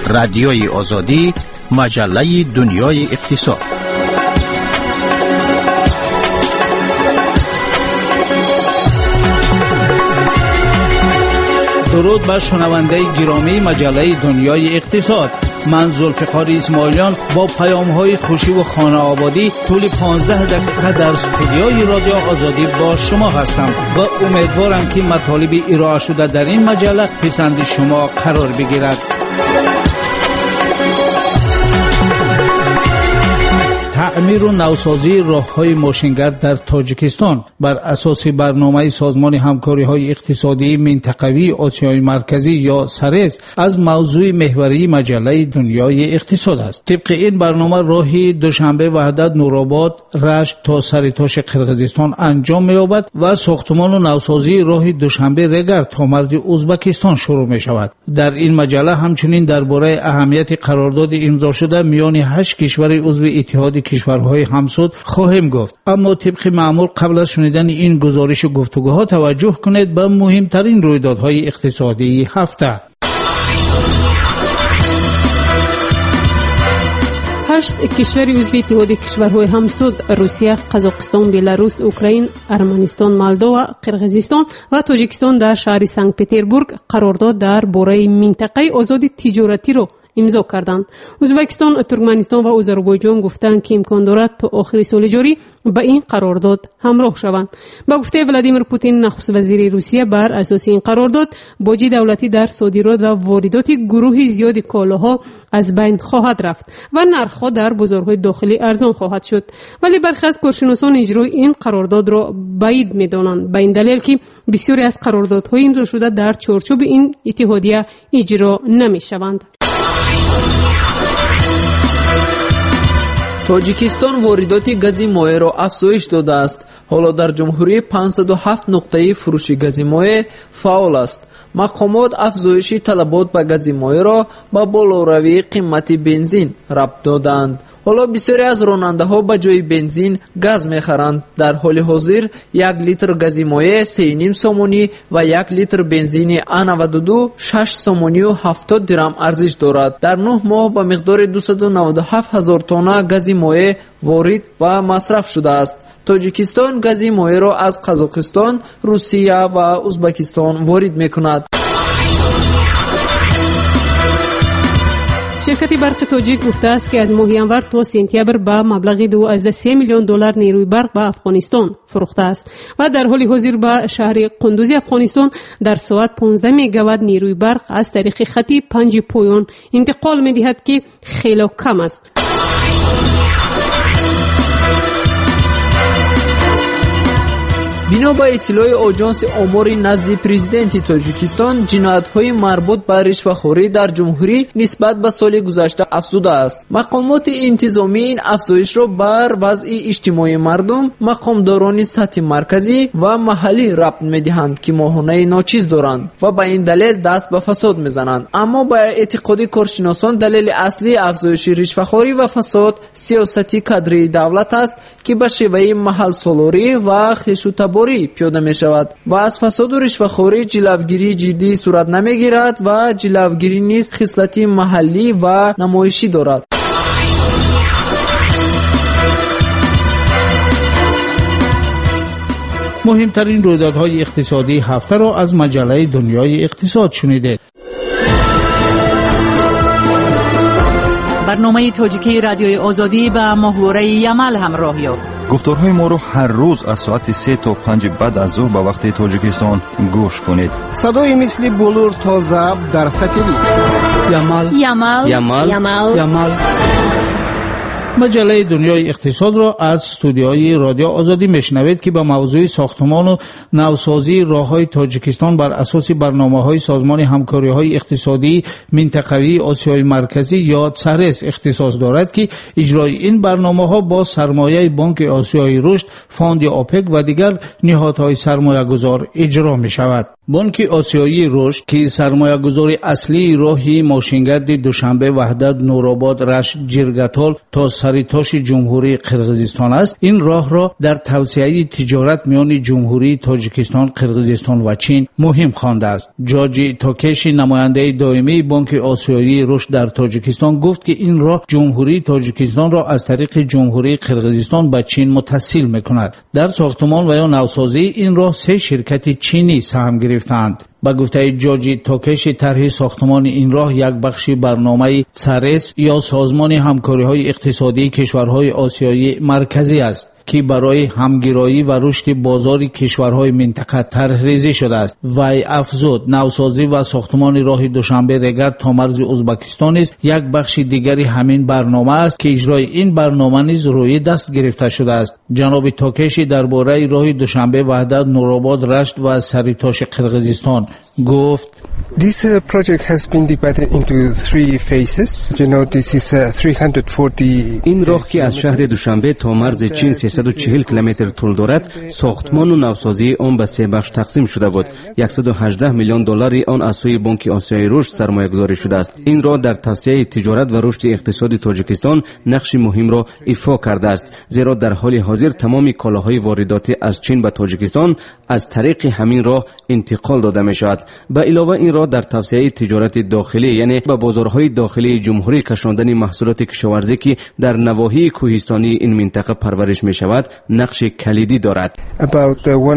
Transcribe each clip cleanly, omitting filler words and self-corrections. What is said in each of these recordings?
رادیوی آزادی، مجله دنیای اقتصاد. درود بر شنونده گرامی مجله دنیای اقتصاد. من ذوالفقار اسماعیلیان با پیام‌های خوشی و خانه آبادی طول 15 دقیقه در استودیوی رادیو آزادی با شما هستم و امیدوارم که مطالب ارائه شده در این مجله پسند شما قرار بگیرد. تعمیر و نوسازی راه‌های ماشینگرد در تاجیکستان بر اساس برنامه سازمان همکاری‌های اقتصادی منطقوی آسیای مرکزی یا سرس از موضوع محوری مجله دنیای اقتصاد است. طبق این برنامه راه دوشنبه وحدت نورآباد رشت تا سرتاش قرقیزستان انجام می‌یابد و ساختمان و نوسازی راه دوشنبه رگر تا مرز ازبکستان شروع می‌شود. در این مجله همچنین درباره اهمیت قرارداد امضا شده میان 8 کشور عضو اتحاد کشورهای همسود خواهیم گفت. اما طبق معمول قبل از شنیدن این گزارش و گفتگوها توجه کنید به مهمترین رویدادهای اقتصادی هفته. 8 کشور عضو اتحاد کشورهای همسود روسیه، قزاقستان، بلاروس، اوکراین، ارمنستان، مولداوا، قرقیزستان و تاجیکستان در شهر سنت پترزبورگ قرارداد در باره منطقه آزاد تجارتی را امضا کردند. ازبکستان، ترکمنستان و آذربایجان گفتند که امکان دارد تا آخر سال جاری به این قرارداد همراه شوند. با گفته ولادیمیر پوتین نخست وزیر روسیه، بر اساس این قرارداد باج دولتی در صادرات و واردات گروه زیاد کالاها از بین خواهد رفت و نرخ‌ها در بازارهای داخلی ارزان خواهد شد. ولی برخی از کارشناسان اجرای این قرارداد را بعید می‌دانند، به این دلیل که بسیاری از قراردادهای امضا شده در چارچوب این اتحادیه اجرا نمی‌شوند. تاجیکستان واردات گاز مایع را افزایش داده است. حالا در جمهوری 507 نقطه فروش گاز مایع فعال است. مقامات افزایش طلبات به گاز مایع را با بالاروی قیمت بنزین ربط دادند. حالا بسیاری از راننده‌ها به جای بنزین گاز می‌خرند. در حال حاضر 1 لیتر گاز مایع 3.5 سومانی و 1 لیتر بنزین A92 6 سومانی و 70 درهم ارزش دارد. در 9 ماه با مقدار 297,000 تن گاز مایع وارد و مصرف شده است. تاجیکستان گاز مایع را از قزاقستان، روسیه و ازبکستان وارد می‌کند. شرکت برق تاجیک گفته است که از ماه ژانویه تا سپتامبر به مبلغ 2.3 میلیون دلار نیروی برق به افغانستان فروخته است و در حال حاضر به شهر قندوز افغانستان در ساعت 15 مگاوات نیروی برق از طریق خط 5 پایان انتقال می‌دهد که خیلی کم است. بنا به اطلاع آژانس آمار نزد پرزیدنت تاجیکستان، جنایت‌های مربوط به رشوه‌خوری در جمهوری نسبت به سال گذشته افزوده است. مقامات انتظامی این افزایش را بر وضع اجتماعی مردم، مقامداران سطح مرکزی و محلی ربط می‌دهند که ماهانه ناچیز دارند و به این دلیل دست به فساد می‌زنند. اما با اعتقاد کارشناسان دلیل اصلی افزایش رشوه‌خوری و فساد سیاستی کادری دولت است که به شیوه محل سالاری و خشونت پیاده می شود و از فساد و رشوه‌خوری جلوگیری جدی صورت نمی گیرد و جلوگیری نیز خصلت محلی و نمایشی دارد. مهمترین رویدادهای اقتصادی هفته را از مجله دنیای اقتصاد شنیدید. برنامه تاجیکی رادیوی آزادی به محوره یمل همراه یافت. گفتارهای ما رو هر روز از ساعت 3 تا 5 بعد از ظهر به وقت تاجیکستان گوش کنید. صدای مثل بلور تا ضبط در ساتلیت. یمل. مجله دنیای اقتصاد را از استودیوی رادیو آزادی میشنوید که به موضوع ساختمان و نوسازی راه‌های تاجیکستان بر اساس برنامه‌های سازمان همکاری‌های اقتصادی منطقوی آسیای مرکزی یا سرس اختصاص دارد که اجرای این برنامه‌ها با سرمایه بانک آسیای رشد، فاند اوپک و دیگر نهادهای سرمایه‌گذار اجرا می‌شود. بانک آسیایی رشد که سرمایه‌گذار اصلی راهی ماشینگرد دوشنبه وحدت نورآباد رشت جرگتال تا سریتاش جمهوری قرقیزستان است. این راه را در توسعه تجارت میان جمهوری تاجیکستان، قرقیزستان و چین مهم خوانده است. جورج توکش، نماینده دائمی بانک آسیایی رشد در تاجیکستان، گفت که این راه جمهوری تاجیکستان را از طریق جمهوری قرقیزستان به چین متصل میکند. در ساختمان و یا نوسازی این راه 3 شرکت چینی سهم گرفتند. با گفته جورج توکش، طرح ساختمان این راه یک بخشی برنامه سرس یا سازمان همکاری‌های اقتصادی کشورهای آسیایی مرکزی است که برای همگرایی و رشد بازار کشورهای منطقه طرح ریزی شده است. وی افزود نوسازی و ساختمان راه دوشنبه رگر تا مرز ازبکستان است یک بخش دیگری همین برنامه است که اجرای این برنامه نیز روی دست گرفته شده است. جناب توکش درباره راه دوشنبه وحدت نورآباد رشت و سریتاش قرقیزستان گفت: This project has been divided into 3 phases. You know, this is 340. این راه که از شهر دوشنبه تا مرز چین 340 کیلومتر طول دارد، ساختمان و نوسازی آن به 3 بخش تقسیم شده بود. 118 میلیون دلاری آن از سوی بانک آسیایی رشد سرمایه‌گذاری شده است. این راه در توسعه تجارت و رشد اقتصادی تاجیکستان نقش مهم را ایفا کرده است، زیرا در حال حاضر تمام کالاهای وارداتی از چین به تاجیکستان از طریق همین راه انتقال داده می شود. به علاوه این راه در توسعه تجارت داخلی، یعنی به بازارهای داخلی جمهوری کشاندن محصولات کشاورزی که در نواحی کوهستانی این منطقه پرورش می شود نقش کلیدی دارد. About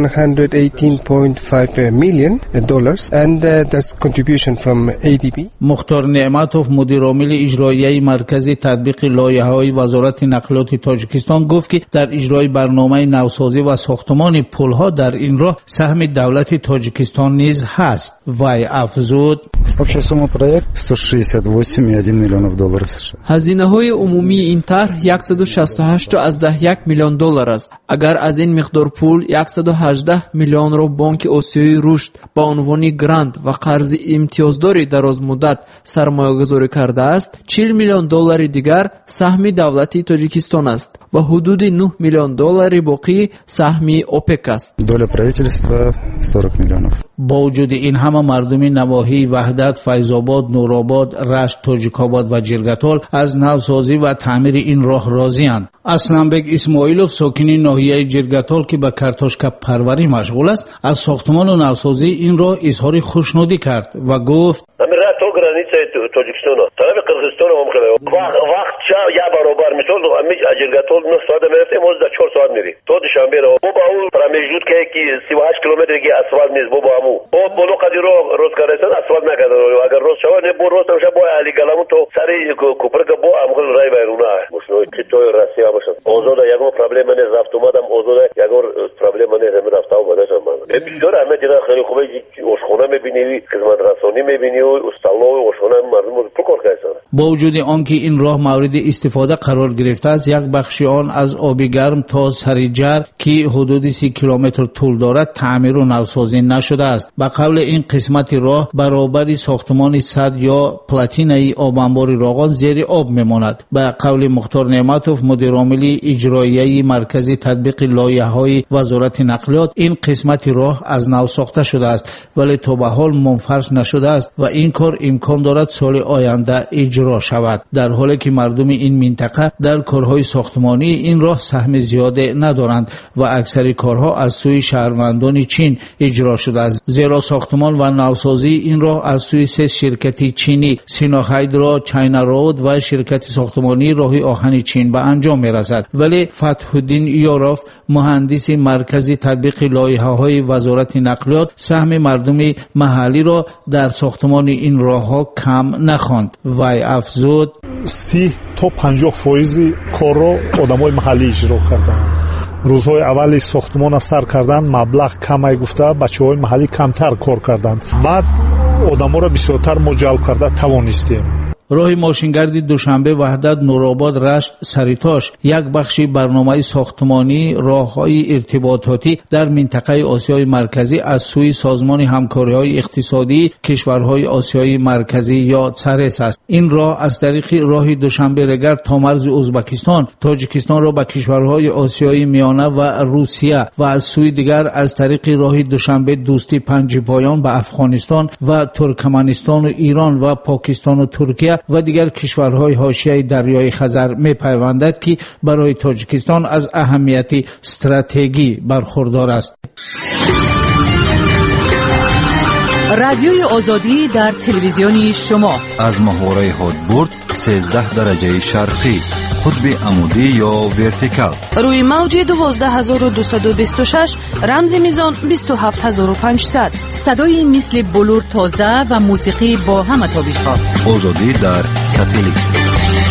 118.5 million dollars and that's contribution from ADB. مختار نعمتوف، مدیر عامل اجرایی مرکز تطبیق لایحه‌های وزارت نقلیات تاجیکستان، گفت که در اجرای برنامه نوسازی و ساختمان پل‌ها در این راه سهم دولت تاجیکستان نیز هست. وی افزود: Общая сумма проекта 168,1 миллионов долларов США. هزینه‌های عمومی این طرح 168.1 میلیون دلار است. اگر از این مقدار پول 118 میلیون را بانک آسیایی رشد با عنوان گرانت و قرض امتیازداری دراز مدت سرمایه‌گذاری کرده است، 40 میلیون دلار دیگر سهم دولت تاجیکستان است و حدود 9 میلیون دلار باقی سهم اوپک است. Доля правительства 40 миллионов. با وجود این همه مردم نواحی وحدت، فیض‌آباد، نورآباد، رشت، تاجیک‌آباد و جرگتال از نوسازی و تعمیر این راه راضی‌اند. اسلمبگ اسماعیلوف، ساکن ناحیه جرگتال که به کارتوشکا پروری مشغول است، از ساختمان و نوسازی این راه اظهار خوشنودی کرد و گفت: تاجیکستان طرف قرقیزستان هم خیلی وقت چه یا برابر مثال امی جرگتال 9 ساعت میرفتیم، امروز در 4 ساعت میری. تو دوشنبه رو با اون پرمیجود که 38 کیلومتر که اسفالت نیست با همو بولو قدی رو روز کردن اسفالت نکردن. اگر روز شود نه بو روز نمیشه با علی گلمون تو سری کوپر که با امخل رای بیرونه مشنوی که تو راسیا باشه اوزاد یگو پرابلم نه رفت اومدم اوزاد یگو پرابلم نه رفت اومدم من بسیار همه دیگه خیلی خوبه اوشخونه میبینی، خدمت رسانی میبینی و استالو اوشخونه مردم رو پکر کردن. با وجود آنکه این راه مورد استفاده قرار گرفته است، یک بخش آن از آب گرم تا سریجر که حدود 30 کیلومتر طول دارد تعمیر و نوسازی نشده است. به قول این قسمت راه برابر ساختمان صد یا پلاتینای آب انبار راغان زیر آب میماند. به قول مختار نعمتوف، مدیر عامل اجرایی مرکز تطبیق لایحه‌های وزارت نقلیات، این قسمت راه از نو ساخته شده است ولی تا به حال منفرش نشده است و این کار امکان دارد سال آینده اجرا شود، در حالی که مردم این منطقه در کارهای ساختمانی این راه سهم زیاده ندارند و اکثر کارها از سوی شهروندان چین اجرا شده است، زیرا ساختمان و نوسازی این راه از سوی 3 شرکت چینی سینوهایدرا، چاینا رود و شرکت ساختمانی راه آهن چین به انجام میرسد. ولی فتح الدین یاروف، مهندس مرکز تطبیق لایحه‌های وزارت نقلیات، سهم مردم محلی را در ساختمان این راهها کم نخواند. وی افزود: 30 تا 50% کار را آدمای محلی اجرا کردند. روزهای اولی ساختمان سر کردن مبلغ کم گفته بچه‌های محلی کمتر کار کردند. بعد آدم‌ها را بسیارتر ما جلب کرده توانستیم. راه ماشینگرد دوشنبه وحدت نورآباد رشت سریتاش یک بخشی برنامه ساختمانی راههای ارتباطاتی در منطقه آسیای مرکزی از سوی سازمان همکاری‌های اقتصادی کشورهای آسیای مرکزی یا سرس است. این راه از طریق راه دوشنبه رگر تا مرز ازبکستان، تاجیکستان را به کشورهای آسیای میانه و روسیه و از سوی دیگر از طریق راه دوشنبه دوستی پنج پایان به افغانستان و ترکمنستان و ایران و پاکستان و ترکیه و دیگر کشورهای حاشیه دریای خزر میپیوندد که برای تاجیکستان از اهمیت استراتژی برخوردار است. رادیوی آزادی در تلویزیون شما از محوره هادبورد 13 درجه شرقی، قطب عمودی یا ورتیکال، روی موج 12226 رمز میزان 27500. صدای مثل بلور تازه و موسیقی با همه تابش‌ها. آزادی در ساتلیت.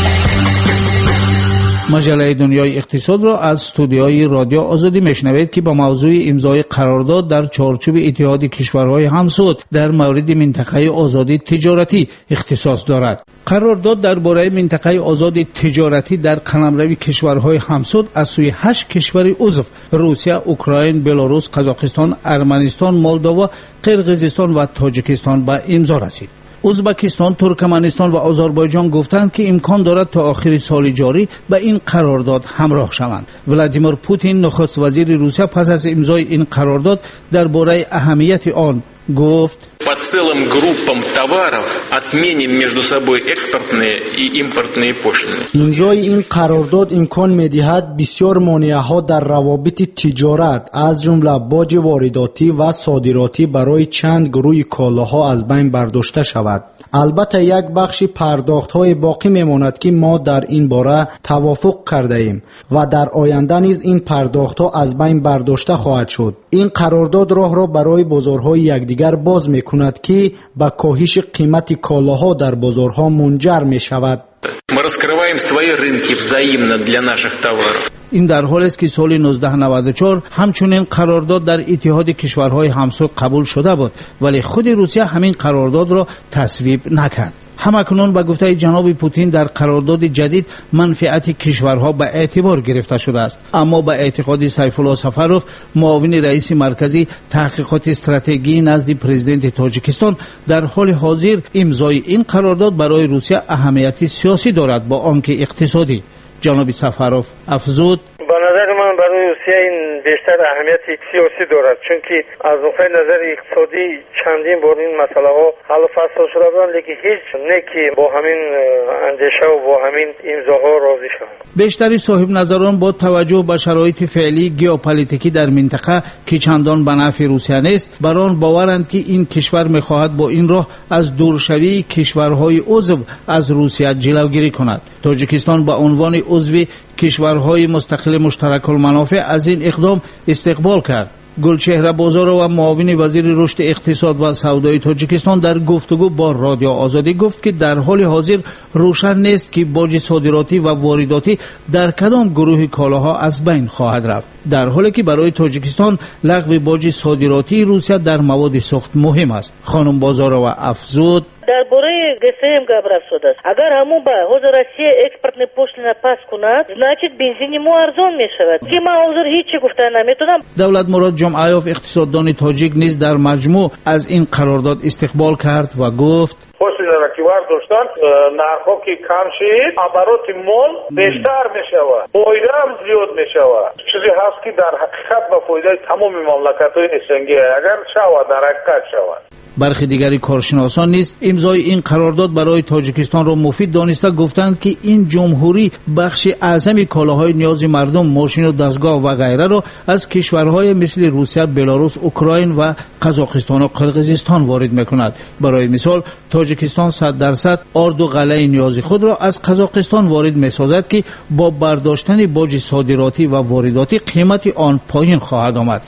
مجله دنیای اقتصاد را از استودیوی رادیو آزادی میشنوید که با موضوع امضای قرارداد در چارچوب اتحاد کشورهای همسود در مورد منطقه آزادی تجارتی اختصاص دارد. قرارداد درباره منطقه آزاد تجارتی در قلمرو کشورهای همسود از سوی 8 کشور عضو روسیه، اوکراین، بلاروس، قزاقستان، ارمنستان، مولداوا، قرقیزستان و تاجیکستان به امضا رسید. ازبکستان، ترکمنستان و آذربایجان گفتند که امکان دارد تا آخر سال جاری به این قرارداد همراه شوند. ولادیمیر پوتین نخست وزیر روسیه پس از امضای این قرارداد درباره اهمیت آن گفت: по целым группам товаров отменим между собой экспортные и импортные пошлины. امضای این قرارداد امکان می‌دهد بسیار مانع‌ها در روابط تجارت از جمله باج وارداتی و صادراتی برای چند گروه کالاها از بین برداشته شود. البته یک بخش پرداخت‌های باقی میماند که ما در این باره توافق کرده ایم و در آینده نیز این پرداخت‌ها از بین برداشته خواهد شد. این قرارداد راه را برای بازارهای یکدیگر باز می‌کند که به کاهش قیمت کالاها در بازارها منجر می‌شود. Мы раскрываем свои рынки взаимно для наших товаров. این در حالی است که سال 1994 همچنین قرارداد در اتحاد کشورهای همسود قبول شده بود، ولی خود روسیه همین قرارداد را تصویب نکرد. همکنون به گفته جناب پوتین در قرارداد جدید منفعت کشورها به اعتبار گرفته شده است، اما به اعتقاد سیف الله سفروف، معاون رئیس مرکزی تحقیقات استراتژی نزد پرزیدنت تاجیکستان، در حال حاضر امضای این قرارداد برای روسیه اهمیت سیاسی دارد با آنکه اقتصادی. جناب سفروف افزود: به نظر من برای روسیه این بیشتر اهمیت سیاسی دارد، چون که از نقطه نظر اقتصادی چندین بار این مسئله ها حل و فصل شده بودند، لیکن هیچ نکی با همین اندیشه و با همین امضاها راضی شدند. بیشتری صاحب نظران با توجه به شرایط فعلی ژئوپلیتیکی در منطقه که چندان به نفع روسیه نیست، بر آن باورند که این کشور می‌خواهد با این راه از دورشوی کشورهای عضو از روسیه جلوگیری کند. تاجیکستان به عنوان عضو کشورهای مستقل مشترک المنافع از این اقدام استقبال کرد. گلچهره بازار و معاون وزیر رشد اقتصاد و سودای تاجیکستان در گفتگو با رادیو آزادی گفت که در حال حاضر روشن نیست که باج صادراتی و وارداتی در کدام گروه کالاها از بین خواهد رفت، در حالی که برای تاجیکستان لغو باج صادراتی روسیه در مواد سوخت مهم است. خانم بازارова افزود: درباره ГСМ габрас шуд аст. Агар ҳамон ба ҳозир Россия экспортная пошлина пас кунад, значит бензини мо арзон мешавад. Ки ман ҳозир ҳеҷ чӣ гуфта наметавонам. давлат мурод ҷумъаёв иқтисоддони тоҷик низ дар маҷмӯъ аз ин қарордод истиқбол кард ва гуфт: пошлина ки вардоштанд, нархҳо ки кам шид, обороти мол бештар мешавад, фоида ҳам зиёд мешавад. чизе ҳаст ки дар ҳақиқат ба фоидаи тамоми мамлакатҳои СНГ агар шавад, дар ҳақиқат шавад. برخی دیگری کارشناسان نیز امضای این قرارداد برای تاجیکستان را مفید دانسته گفتند که این جمهوری بخش اعظم کالاهای نیاز مردم، ماشین و دستگاه و غیره را از کشورهای مثل روسیه، بلاروس، اوکراین و قزاقستان و قرقیزستان وارد میکند. برای مثال تاجیکستان 100% آرد و غله نیاز خود را از قزاقستان وارد میسازد که با برداشتن باج صادراتی و وارداتی قیمت آن پایین خواهد آمد.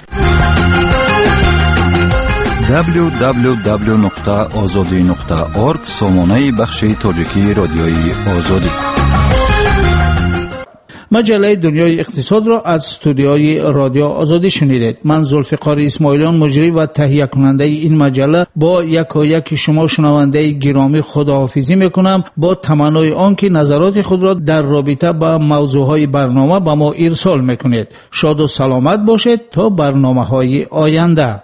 www.azadi.org سامانه بخش تاجیکی رادیوی آزادی. مجله دنیای اقتصاد را از استودیوی رادیو آزادی شنیدید. من ذوالفقار اسماعیلیان مجری و تهیه کننده این مجله با یکایک شما شنونده گرامی خداحافظی میکنم، با تمنای آن که نظرات خود را در رابطه با موضوعهای برنامه به ما ارسال میکنید. شاد و سلامت باشید تا برنامه‌های آینده.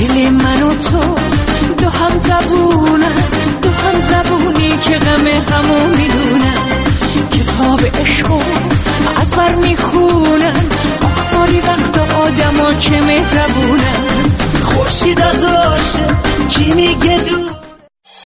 دو هم زبونی که غم هم مهربونه خورشید از عاشق کی میگه